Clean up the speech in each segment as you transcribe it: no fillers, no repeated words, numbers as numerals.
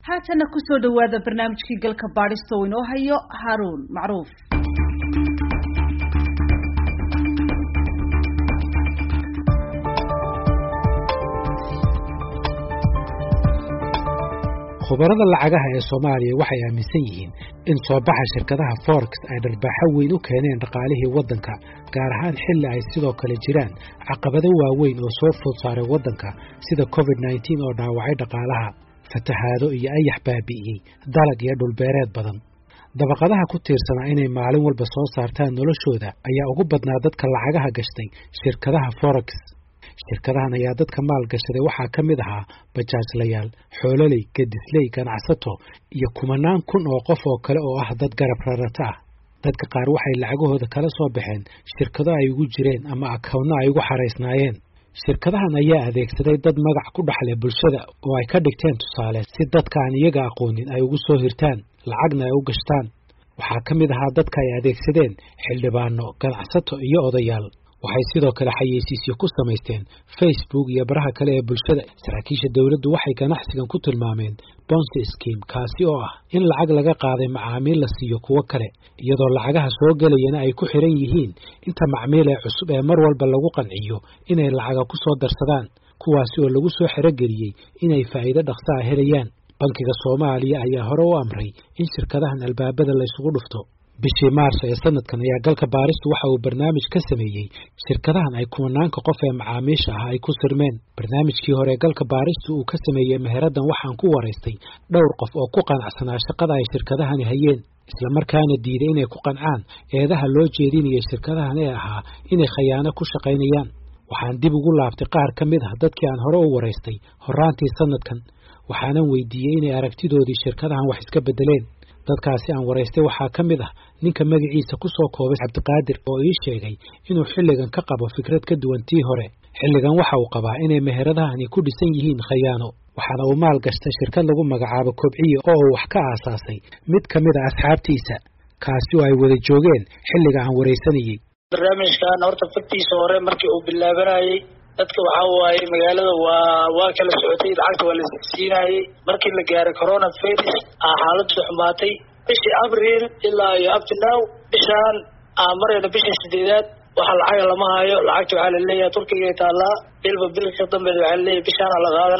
haatana ku soo dhawaada barnaamijkii galka baadhista oo inoo hayo Haruun Macruuf. khubarada lacagaha ee Soomaaliya waxay aaminsan yihiin in soo baxa shirkadaha forex ay dharbaaxo weyn u keeneen dhaqaalihii waddanka gaar ahaan xilli ay sidoo kale jiraan caqabado waaweyn oo soo food saaray waddanka sida COVID-19 oo dhaawacay dhaqaalaha fatahaado iyo ayax baabi'iyey dalag iyo dhulbeereed badan dabaqadaha ku tiirsanaa inay maalin walba soo saartaan noloshooda ayaa ugu badnaa dadka lacagaha gashtay shirkadaha forex shirkadahan ayaa dadka maal gashaday waxaa ka mid ahaa bajaajlayaal xoololey gadisley ganacsato iyo kumanaan kun oo qof oo kale oo ah dad garab rarata ah dadka qaar waxay lacagahooda kala soo baxeen shirkado ay ugu jireen ama akoonno ay ugu xaraysnaayeen shirkadahan ayaa adeegsaday dad magac ku dhaxlay bulshada oo ay ka dhigteen tusaale si dadka aan iyaga aqoonin ay ugu soo hirtaan lacagna ay u gashtaan waxaa ka mid ahaa dadka ay adeegsadeen xildhibaano ganacsato iyo odayaal waxay sidoo kale xayeysiisyo ku samaysteen Facebook iyo baraha kale ee bulshada saraakiisha dawladdu waxay ganacsigan ku tilmaameen Ponzi scheme kaasi oo ah in lacag laga qaaday macaamiil la siiyo kuwa kale iyadoo lacagaha soo galayana ay ku xiran yihiin inta macaamiil ee cusub ee mar walba lagu qanciyo inay lacaga ku soo darsadaan kuwaasi oo lagu soo xerogeliyey inay faa'iido dhaqso ah helayaan bankiga Soomaaliya ayaa hore u amray in shirkadahan albaabada la isugu dhufto bishii Maarso ee sanadkan ayaa galka baaristu waxa uu barnaamij ka sameeyey shirkadahan ay kumanaanka qof ee macaamiisha ah ay ku sirmeen barnaamijkii hore galka baaristu uu ka sameeyey meheradan waxaan ku waraystay dhowr qof oo ku qanacsanaa shaqada ay shirkadahani hayeen isla markaana diiday inay ku qancaan eedaha loo jeedinayay shirkadahan ee ahaa inay khayaano ku shaqaynayaan waxaan dib ugu laabtay qaar ka mid ah dadkii aan hore u waraystay horaantii sanadkan waxaanan weydiiyey inay aragtidoodii shirkadahan wax iska bedeleen dadkaasi aan waraystay waxaa ka mid ah ninka magaciisa ku soo koobay Cabdiqaadir oo ii sheegay inuu xilligan ka qabo fikrad ka duwan tii hore xilligan waxa uu qabaa inay meheradahani ku dhisan yihiin khayaano waxaana uu maal gashtay shirkad lagu magacaabo Kobciye oo uu wax ka aasaasay mid ka mid ah asxaabtiisa kaasi oo ay wada joogeen xilliga aan waraysanayay barnaamijkan horta fikirkiisa hore markii uu bilaabanayay dadka waxa waaye magaalada waa kala socotay lacagta waa la siinayay markii la gaaray coronavirus xaaladdu xumaatay bishii Abriil ilaa iyo up to now bishaan marayna bishii 8aad waxa lacag lama hayo lacagta waxa la leeyahay Turkiga taala bilba bilka dambe waxa la leeyahay bishaan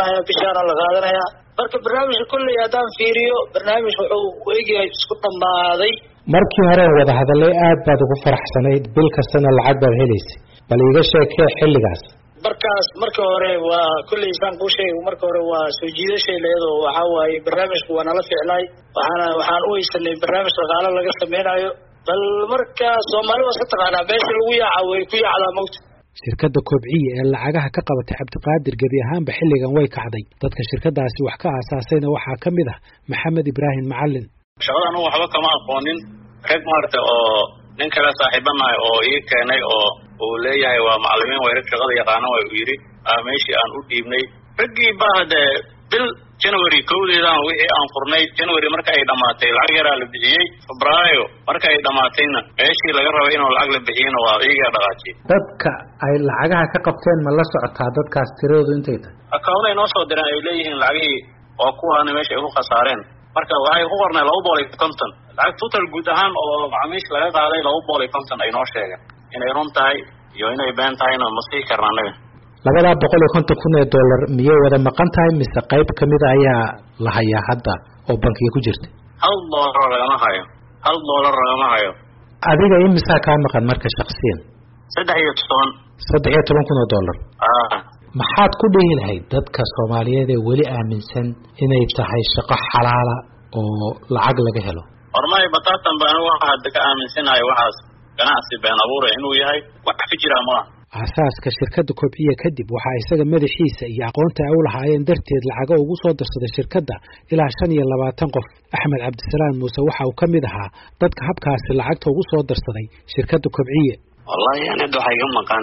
la qaadanaya marka barnaamijka kulli hadaan fiiriyo barnaamij wuxuu eegay isku dhamaaday markii hore wada hadalay aad baad ugu faraxsanayd bil kastana lacag baad helaysay bal iga sheekay xilligaas marka hore waa kulli isaan ku sheegay marka hore waa soo jiidashay leedo waxa waaye barnaamijku waa nala ficnay waxaan u haysanay barnaamij dhaqaale laga sameeyo bal marka Soomaaliya waa taqaanaa meesha lagu yaacay ku yaacda moogta shirkadda Kobciye ee lacagaha ka qabatay Cabdiqaadir gabi ahaanba xilligan way kacday dadka shirkadaasi wax ka aasaasayna waxaa ka mid ah Maxamed Ibrahim Macallin shaqadan waxba kama aqoonin rag maarta oo nin kala saaxiibanahay oo ii keenay oo leeyahay waa macallimiin way shaqada yaqaan way u yiri meeshii aan u dhiibnay ragii baahda bil January kowdeedaan wixii aan furnay January marka ay dhamaatay lacag yar la bixiyay Febraayo marka ay dhamaatayna meeshii laga rabay inuu lacag la bixiyana waa iyaga dhaqaajiyay dadka ay lacagaha ka qabteen ma la socotaa dadkaas tiradoodu intay tahay akawnay noo soo direen ay leeyihiin lacagii oo kuwaana meesha ay ku qasaareen marka waxay ku qornay 250 lacag total guud ahaan oo macaamiish laga qaaday 250 ay noo sheegeen inay run tahay iyo inay been tahayna ma sii karnaa $250,000 miyay wada maqan tahay mise qayb kamid ayaa la hayaa hadda oo bankiga ku jirta $1 lagama hayo adiga imisa ka maqan marka shakhsiyan $13,000 maxaad ku dhihi lahayd dadka Soomaaliyeed ee wali aaminsan inay tahay shaqo xalaal ah oo lacag laga helo hormay batatan baan waxa ka aaminsanahay waxaas ganacsi been abuur inuu yahay wax ka jira ma asaaska shirkadda Kobciye kadib waxa isaga madaxiisa iyo aqoonta ay u lahaayeen darteed lacag ugu soo darsaday shirkadda ilaa 25 qof Axmed Cabdisalaam Muuse waxa uu kamid ahaa dadka habkaasi lacagta ugu soo darsaday shirkadda Kobciye wallahi ana waxay ka maqan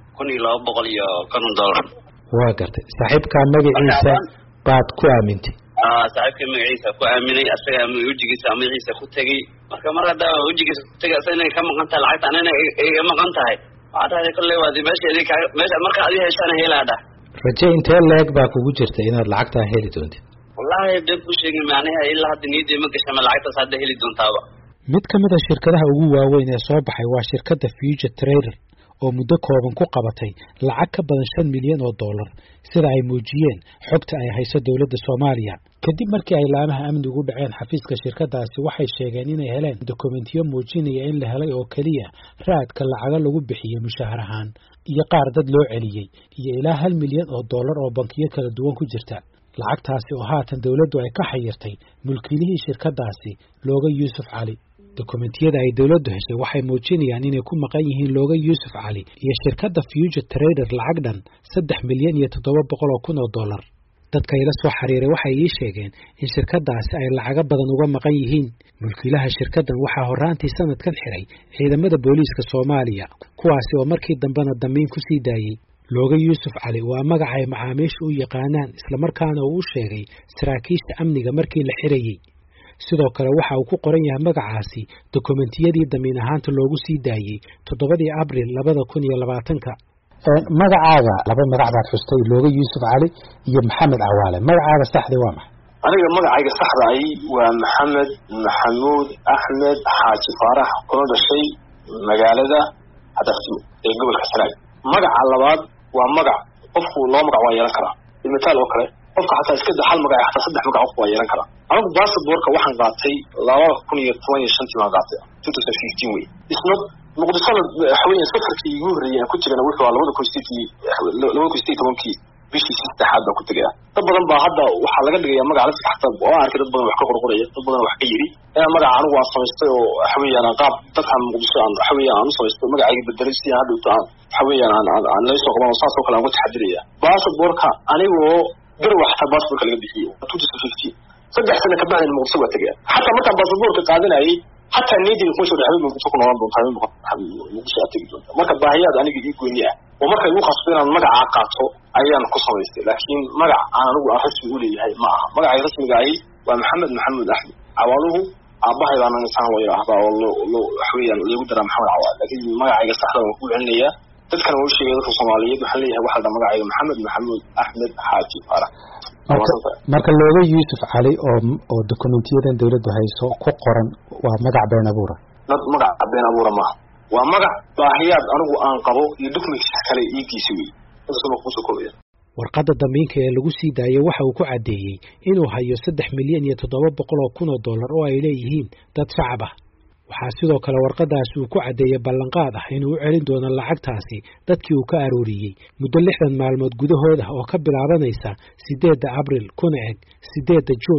$250 waa gartay saaxiibka magaciisa baad ku aamintay saaxiibka magaciisa ku aaminay asaga magaciisa ku tagay marka mar hada wajigiisa ku tagay asana ka maqan tahay lacagta anana ay maqan tahay waxa kale waa meesha marka adiga heshaan heelaada raje intee leeg baa kugu jirta inaad lacagta heli doonto wallahi dad ku sheegay macnaha ilaa hadda niidii ma gashay lacagtaas hadda heli doontaaba mid ka mid ah shirkadaha ugu waaweyn ee soo baxay waa shirkadda Future Trader oo muddo kooban ku qabatay lacag ka badan 5 milyan oo dollar sida ay muujiyeen xogta ay hayso dawladda Soomaaliya kadib markii ay laamaha amnigu u dhaceen xafiiska shirkadaasi waxay sheegeen inay heleen dokumentiyo muujinaya in la helay oo kaliya raadka lacaga lagu bixiyay mushahar ahaan iyo qaar dad loo celiyay iyo ilaa 1 milyan oo dollar oo bankiyo kala duwan ku jirta lacagtaasi oo haatan dawladdu ay ka xayirtay mulkiilihii shirkadaasi looga Yuusuf Cali dokumentiyada ay dawladdu heshay waxay muujinayaan inay ku maqan yihiin looga Yuusuf Cali iyo shirkadda Future Trader lacag dhan 3 milyan iyo 700 kun oo dollar dadka ila soo xiriiray waxay ii sheegeen in shirkadaasi ay lacaga badan uga maqan yihiin mulkiilaha shirkadan waxaa horaantii sanadkan xiray ciidamada booliiska Soomaaliya kuwaasi oo markii dambena damiin ku sii daayay looga Yuusuf Cali waa magac ay macaamiishu u yaqaanaan isla markaana uu sheegay saraakiisha amniga markii la xirayay sidoo kale waxa uu ku qoran yahay magacaasi dokumentiyadii damiin ahaanta loogu sii daayay 7 Abriil 2020 magacaaga laba magac baad xustay looga Yuusuf Cali iyo Maxamed Awaale magacaaga saxda waa maxay aniga magacayga saxda ay waa Maxamed Maxamuud Axmed Xaaji Faarax kuna dhashay magaalada Hadaftimo ee gobolka Sanaag magaca labaad waa magac qofku loo magac waa yeelan karaa mitaal oo kale qofka xataa iska hal magac xataa saddex magac qofku waa yeelan karaa anigu baasaboorka waxaan qaatay 2015 baan qaatay 2015 way isna muqdisho xawiyeen safarkii ugu horeeyay ku jirana wuxuu 2016 bishii saddexaad ku tagay dad badan baa hadda waxa laga dhigayaa magac la saxta oo arkay dad badan wax ka qorqoraya dad badan wax ka yiri magaca anigu waa samaystay oo xawiyaan qaab dadkan muqdisho aan xawiyaan samaystay magacayga bedelay si hadda taan xawiyaan aan la soo qaban saas oo kale aan ku taxadiraya baasaboorka anigoo garwax baasaboorka laga bixiyay 2015 saddex sano ka bacdi muqdisho waa tagay hatta marka baasaboorka qaadanayay hatta needii ku soo dhaxay muqdisho ku noqon doontaa muqdisho atigi doonta marka baahiyaad aniga ii gooni ah oo markay ugu qasbeen magaca qaato ayaan ku samaystay laakiin magac aan anigu rasmi u leeyahay ma aha magaca rasmiga ah waa Maxamed Maxamuud Axmed Awaaluhu aabahay baan insan way ahbaa oo loo xawiyaan lagu daraa Maxamed Awaal laakiin magacayga saxda ah ku celinayaa dadkan oo sheegay dadka Soomaaliyeed waxa leeyahay waxa la magacayga Maxamed Maxamuud Axmed Xaaji Faarax marka looga Yuusuf Cali oo dokumentiyadan dawladdu hayso ku qoran waa magac been abuura magac been abuura ma waa magac baahiyaad anigu aan qabo iyo dokumentiga kale iigiisa weey isagoo ku soo koobaya warqadda damiinka ee lagu sii daayay waxa uu ku cadeeyay inuu hayo 3 milyan iyo 700 kun oo dollar oo ay leeyihiin dad shacab ah waxaa sidoo kale warqadaas uu ku cadeeyay ballanqaad ah inuu u celin doono lacagtaasi dadkii uu ka arooriyay muddo 60 maalmood gudahooda oo ka bilaabanaysa 8 Abriil kuna eg 8 Juun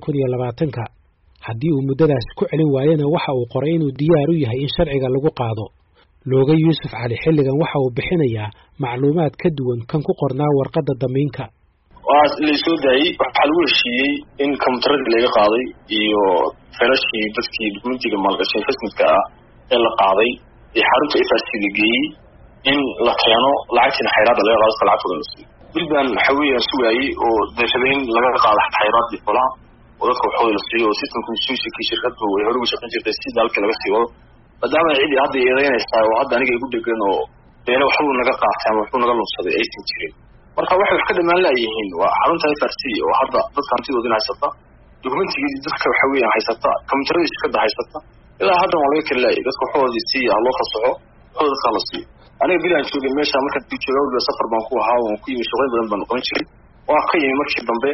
2020 haddii uu muddadaas ku celin waayana waxa uu qoray inuu diyaar u yahay in sharciga lagu qaado looga Yuusuf Cali xilligan waxa uu bixinayaa macluumaad ka duwan kan ku qornaa warqadda damiinka waa la soo daayay waxa lagu heshiiyay in kontrakad laga qaaday iyo farashii dadkii dokumentiga maalgashay fasmidka ah ee la qaaday ee xarunta FRC la geeyay in la keeno lacagta xayraad laga qaado lacagtooda la siiyo bilban xawiyaan sugaayay oo deeshadeyn laga qaado xayraadii fulaha oo dadka waxooda la siiyo oo systemku suushii shirkadu way hore ugu shaqeyn jirtay si dalka laga sii wado maadaama cidi hadda yeelanaysaa oo hadda aniga igu degan oo beena waxuu naga qaatay ama wuxuu naga lunsaday aysan jirin marka waxay wax ka dhamaan laayihiin waa xarunta FRC oo hadda dadka hantidooda haysata dokumentiga dadka waxa weeyaan haysata kombiyuutarada shirkadda haysata ilaa hadda waa laga kala dadka waxooda si loo fasaxo waxooda kala siiyo aniga bilaan joogay meesha marka joogay safar baan ku ahaa oo ku yimi shaqooyin badan baan qaban jiray waa ka yimi markii dambe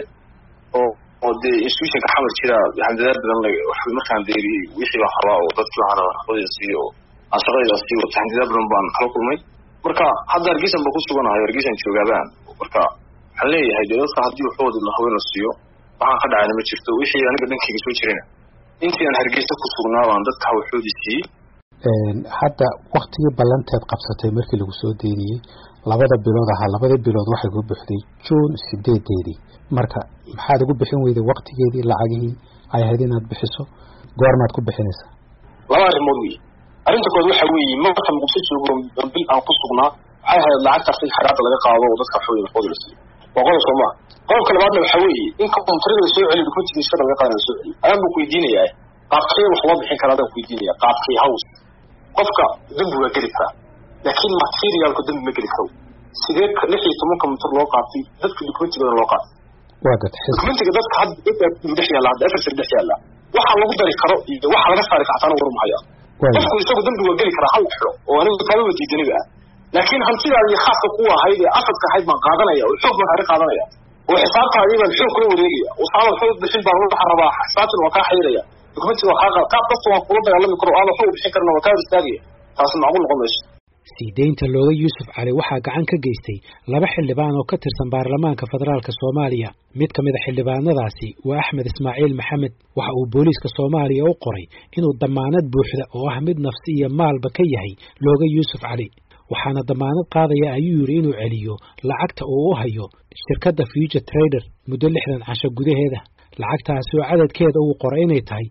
oo de institution ka xamar jira handadaad badan wax markaan deeriyay wixii baan rabaa oo dadkii waxaan rabaa siiyo asaqayda siiyo handadaad badan baan kala kulmay marka hadda Hargeysa baan ku suganahay Hargeysa joogaabaan marka waxaan leeyahay dadka haddii waxooda la haween siiyo waxaan ka dhacay ma jirto wixii aniga dhankayga soo jireen intii aan Hargeysa ku sugnaa waan dadka waxoodii siiyay hadda waqtigii ballanteed qabsatay markii lagu soo deeriyay labada bilood waxay ku buuxday June 8 marka maxaad ugu bixin weyday waqtigeedii lacagihii ay ahayd inaad bixiso goormaad ku bixinaysaa laba arrimood weey arrinta kood waxa weeye marka muqdisho joogo bil aan ku sugnaa waxay ahayd lacagta xaraada laga qaado oo dadka waxooda la siiyo boqol Soomaa qofka labaadna waxa weeye in kontrakada soo celiyo dokumentiga shirkadda laga qaado soo celiyo ayaan ku weydiinayaa qaabkee wax loo bixin karaa ku weydiinayaa qaabkee house qofka dambi waa geli karaa laakiin materialku dambi ma geli karo sidee 16 kombiyuutar loo qaatay dadka dokumentiga loo qaatay dokumentiga dadka hadda dhex yaalla hadda afar dhex yaalla waxa lagu dari karo iyo waxa laga saari karo warmaya qofku isagu dambi waa geli karaa hal xiro oo anigu kala wadiidaniba laakiin hantidaada iyo khaaska ku ahayd ee asadka ahayd baan qaadanaya oo xoog baan qaadanaya oo xisaabtaadii baan xoog kula wareegaya oo saalo xoog bixin baan waxa rabaa xisaabtan waa ka xiraya dokumentiga waxa qaab dadku waa kula dagaalami karo oo xoog bixin karna waa ka istaagaya taas macquul noqon mayso siideynta looga Yuusuf Cali waxaa gacan ka geystay laba xildhibaan oo ka tirsan baarlamaanka federaalka Soomaaliya mid ka mid ah xildhibaanadaasi waa Axmed Ismaaciil Maxamed waxa uu booliiska Soomaaliya u qoray inuu damaanad buuxda oo ah mid nafsi iyo maalba ka yahay looga Yuusuf Cali waxaana damaanad qaadaya ayuu yiri inuu celiyo lacagta uu u hayo shirkadda Future Trader muddo 60 casho gudaheeda lacagtaasi oo cadadkeeda uu qoray inay tahay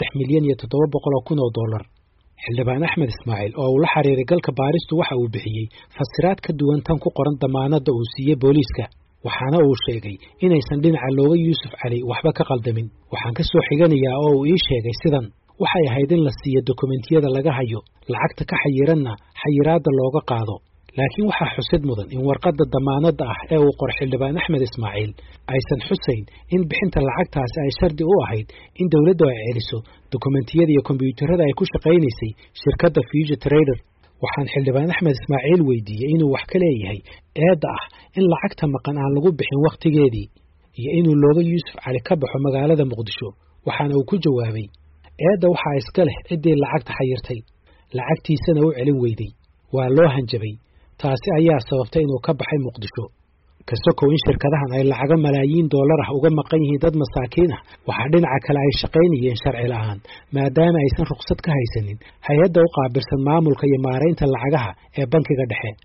3,700,000 dollar xildhibaan Axmed Ismaaciil oo uu la xiriiray galka baaristu waxa uu bixiyay fasiraad ka duwan tan ku qoran damaanadda uu siiyay booliiska waxaana uu sheegay inaysan dhinaca looga Yuusuf Cali waxba ka qaldamin waxaan ka soo xiganayaa oo uu ii sheegay sidan waxay ahayd in la siiyo dokumentiyada laga hayo lacagta ka xayiranna xayiraadda looga qaado laakiin waxaa xusid mudan in warqadda damaanadda ah ee uu qoray xildhibaan Axmed Ismaaciil aysan xusayn in bixinta lacagtaasi ay shardi u ahayd in dawladdu ay celiso dokumentiyada iyo kombiyuutarada ay ku shaqaynaysay shirkadda Future Trader waxaan xildhibaan Axmed Ismaaciil weydiiyay inuu wax ka leeyahay eedda ah in lacagta maqan aan lagu bixin waqtigeedii iyo inuu looga Yuusuf Cali ka baxo magaalada Muqdisho waxaana uu ku jawaabay eedda waxa iska leh cidii lacagta xayirtay lacagtiisana u celin weyday waa loo hanjabay taasi ayaa sababtay inuu ka baxay Muqdisho kasoo in shirkadahan ay lacaga malaayiin dollar ah uga maqan yihiin dad masaakiin ah waxa dhinaca kale ay shaqaynayeen sharci la'aan maadaama aysan ruqsad ka haysanin hay'adda u qaabilsan maamulka iyo maareynta lacagaha ee bankiga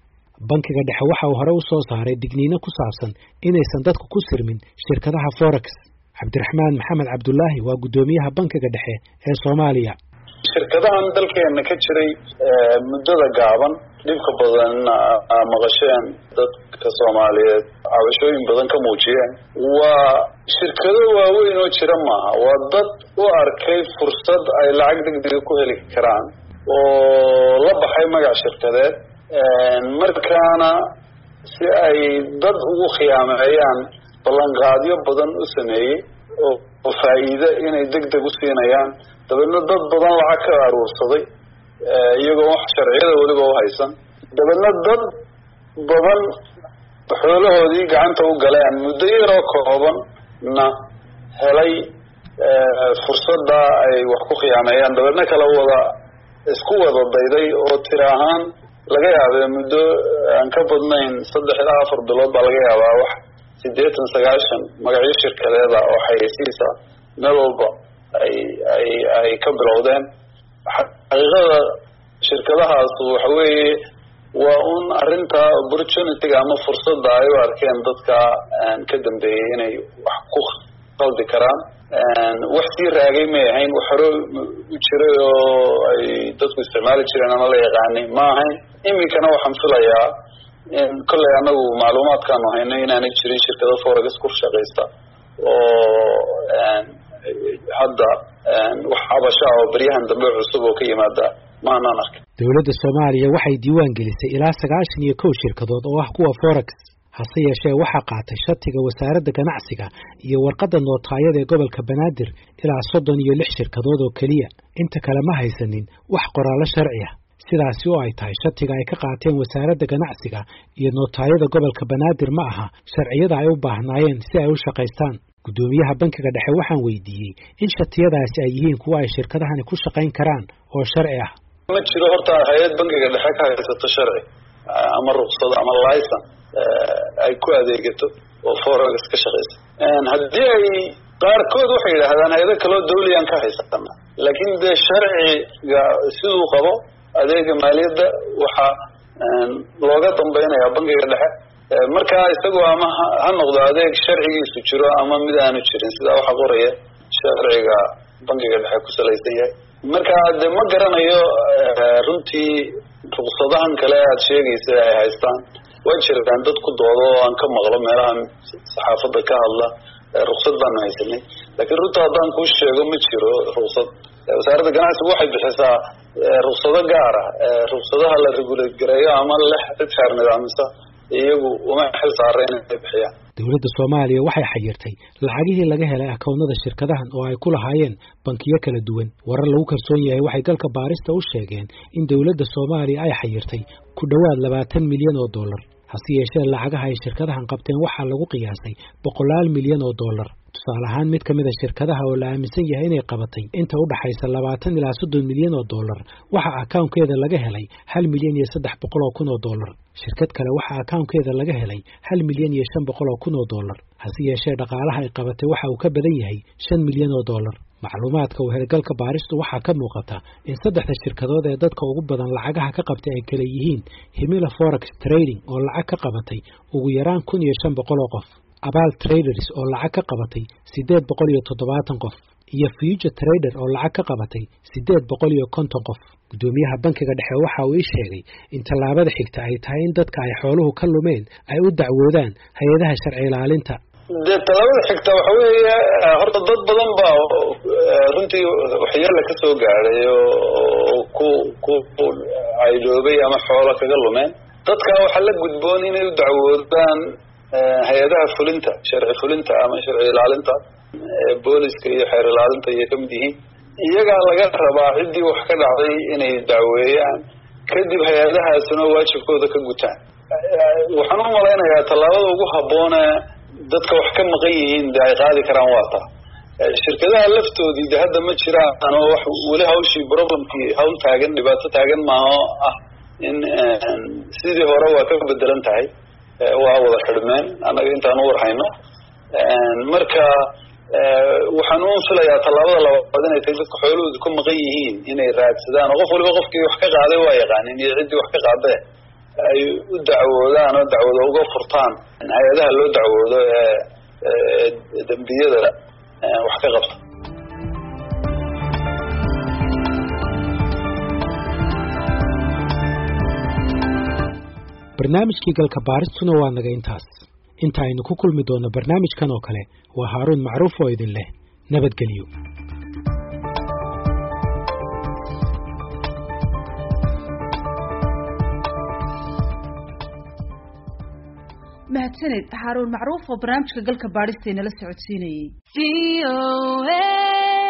dhexe waxa uu hore u soo saaray digniino ku saabsan inaysan dadku ku sirmin shirkadaha forex Cabdiraxmaan Maxamed Cabdullaahi waa gudoomiyaha bankiga dhexe ee Soomaaliya shirkadahan dalkeena ka jiray muddada gaaban dhibka badan maqasheen dadka Soomaaliyeed cabashooyin badan ka muujiyeen waa shirkado waaweyn oo jira maaha waa dad u arkay fursad ay lacag degdeg ku heli karaan oo la baxay magac shirkadeed markaana si ay dad ugu khiyaameeyaan ballanqaadyo badan u sameeyey oo faa'iido inay degdeg u siinayaan dabeedna dad badan lacag ka aruursaday iyagoo wax sharciyada weliba u haysan dabeedna dad badan xoolahoodii gacanta u galeen muddo yaroo koobanna helay fursadda ay wax ku khiyaameeyaan dabeedna kala isku wada dayday oo tira ahaan laga yaabee muddo aan ka badnayn 3 ilaa 4 bilood baa laga yaabaa wax 80-90 magacyo shirkadeeda oo xayeysiisa meel walba ay ka bilowdeen xaqiiqada shirkadahaas waxa weeye waa un arrinta opportunity ama fursadda ay u arkeen dadka ka dambeeyay inay wax ku qaldi karaan wax sii raagay ma ahayn wax hore u jiray oo ay dadku isticmaali jireen ama la yaqaanay ma ahayn iminkana waxaan filayaa kolley anagu macluumaadkaanu hayno inaanay jirin shirkado forex ku shaqaysta oo hadda wax cabasho oo baryahan dambe cusub oo ka yimaada maanan arkin dawladda Soomaaliya waxay diiwaan gelisay ilaa 91 shirkadood oo ah kuwa forex hase yeeshee waxaa qaatay shatiga wasaaradda ganacsiga iyo warqadda nootaayada ee gobolka Banaadir ilaa 36 shirkadood oo kaliya inta kale ma haysanin wax qoraalo sharci ah sidaasi oo ay tahay shatiga ay ka qaateen wasaaradda ganacsiga iyo nootaayada gobolka Banaadir ma aha sharciyada ay u baahnaayeen si ay u shaqaystaan gudoomiyaha bankiga dhexe waxaan weydiiyay in shatiyadaasi ay yihiin kuwa ay shirkadahani ku shaqayn karaan oo sharci ah ma jiro horta hay'ad bankiga dhexe ka haysato sharci ama ruqsad ama license ay ku adeegato oo forex ka shaqeysa haddii ay qaarkood waxay yidhaahdaan hay'ado kale oo dawliyan ka haysatana laakiin de sharciga siduu qabo adeega maaliyadda waxa looga dambeynaya bankiga dhexe marka isagoo ama ha noqdo adeeg sharcigiisu jiro ama mid aanu jirin sidaa waxa qoraya sharciga bankiga dhexe ku salaysan yahay marka de ma garanayo runtii ruqsadahan kale aad sheegaysa ay haystaan way jiraan dad ku doodo oo aan ka maqlo meelaha saxaafadda ka hadla ruqsad baan haysanay laakiin runta haddaan kuu sheego ma jiro ruqsad wasaaradda ganacsiga waxay bixisaa ruqsado gaar ah ruqsadaha la regulate gareeyo ama leh cid xeer nidaamisa iyagu uma xil saareen inay bixiyaan dowladda Soomaaliya waxay xayirtay lacagihii laga helay akoonnada shirkadahan oo ay ku lahaayeen bankiyo kala duwan. Warar lagu kalsoon yahay waxay galka baarista u sheegeen in dowladda Soomaaliya ay xayirtay ku dhawaad 20 milyan oo dollar. hase yeeshee lacagaha ay shirkadahan qabteen waxaa lagu qiyaasay 100 milyan oo dollar. tusaale ahaan mid ka mid ah shirkadaha oo la aaminsan yahay inay qabatay inta u dhaxaysa 20 ilaa 30 milyan oo dollar waxa account-keeda laga helay 1 milyan iyo 300 kun oo dollar. shirkad kale waxa account-keeda laga helay 1 milyan iyo 500 kun oo dollar. hase yeeshee dhaqaalaha ay qabatay waxa uu ka badan yahay 5 milyan oo dollar. macluumaadka uu helgalka baaristu waxaa ka muuqata in saddexda shirkadood ee dadka ugu badan lacagaha ka qabtay ay kala yihiin Himila Forex Trading oo lacag ka qabatay ugu yaraan 1500 qof, Abal Traders oo lacag ka qabatay 870 qof, iyo Future Trader oo lacag ka qabatay 850 qof. gudoomiyaha bankiga dhexe waxa uu sheegay in tallaabada xigta ay tahay in dadka ay xooluhu ka lumeen ay u dacwoodaan hay'adaha sharci ilaalinta. tallaabada xigta waxa weeye horta dad badan baa runtii waxyeelo ka soo gaaray oo ku aydoobay ama xoolo kaga lumeen. dadka waxa la gudboon inay u dacwoodaan hay'adaha fulinta, sharci fulinta ama sharci ilaalinta, booliska iyo xeer ilaalinta iyo kamid yihiin. iyaga laga rabaa cidii wax ka dhacday inay dacweeyaan, kadib hay'adahaasuna waajibkooda ka gutaan. waxaan u malaynayaa tallaabada ugu habboon dadka wax ka maqan yihiin ay qaadi karaan waa taa. shirkadaha laftoodii hadda ma jiraan oo wax weli hawshii problemkii hawl taagan, dhibaato taagan maaha ah in sidii hore waa ka bedelan tahay, waa wada xidhmeen annaga intaan u warhayno. marka waxaan u filayaa tallaabada labaad inay tahay dadka xoolahooda ku maqan yihiin inay raadsadaan oo qof waliba qofkii wax ka qaaday waa yaqaanin iyo ciddii wax ka qaadee ay u dacwoodaan oo dacwado uga furtaan hay-adaha loo dacwoodo ee dembiyada wax ka qabta. barnaamijkii galka baaristuna waa naga intaas. inta aynu ku kulmi doono barnaamijkan oo kale waa Haaruun Macruuf oo idin leh nabadgelyo. mahadsanid Haaruun Macruuf oo barnaamijka galka baarista inala socodsiinayay.